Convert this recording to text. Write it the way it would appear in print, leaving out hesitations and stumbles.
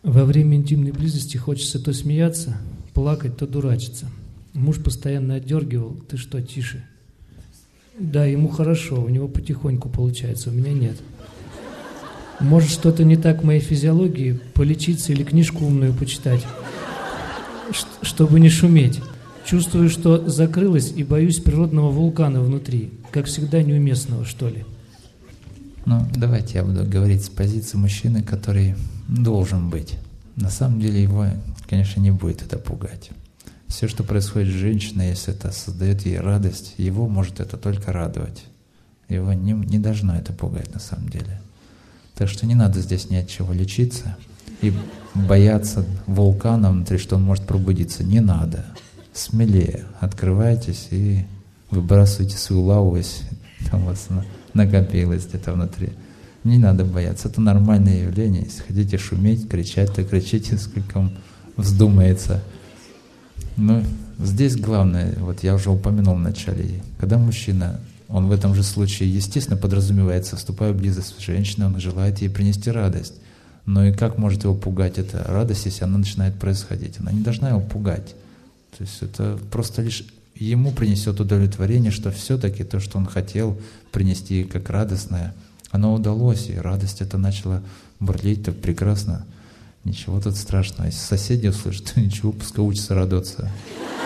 Во время интимной близости хочется то смеяться, плакать, то дурачиться. Муж постоянно отдергивал: ты что, тише. Да, ему хорошо, у него потихоньку получается, у меня нет. Может, что-то не так в моей физиологии, полечиться или книжку умную почитать, чтобы не шуметь. Чувствую, что закрылась и боюсь природного вулкана внутри, как всегда неуместного, что ли. Ну, давайте я буду говорить с позиции мужчины, который должен быть. На самом деле его, конечно, не будет это пугать. Все, что происходит с женщиной, если это создает ей радость, его может это только радовать. Его не должно это пугать на самом деле. Так что не надо здесь ни от чего лечиться и бояться вулкана внутри, что он может пробудиться. Не надо. Смелее открывайтесь и выбрасывайте свою лаву, если там у вас накопилось где-то внутри. Не надо бояться, это нормальное явление. Если хотите шуметь, кричать, то кричите, сколько вам вздумается. Но здесь главное, вот я уже упомянул в начале, когда мужчина, он в этом же случае, естественно, подразумевается, вступая в близость с женщиной, он желает ей принести радость. Но и как может его пугать эта радость, если она начинает происходить? Она не должна его пугать. То есть это просто лишь ему принесет удовлетворение, что все-таки то, что он хотел принести как радостное, оно удалось, и радость эта начала бурлить так прекрасно. Ничего тут страшного. Если соседи услышат, то ничего, пускай учатся радоваться.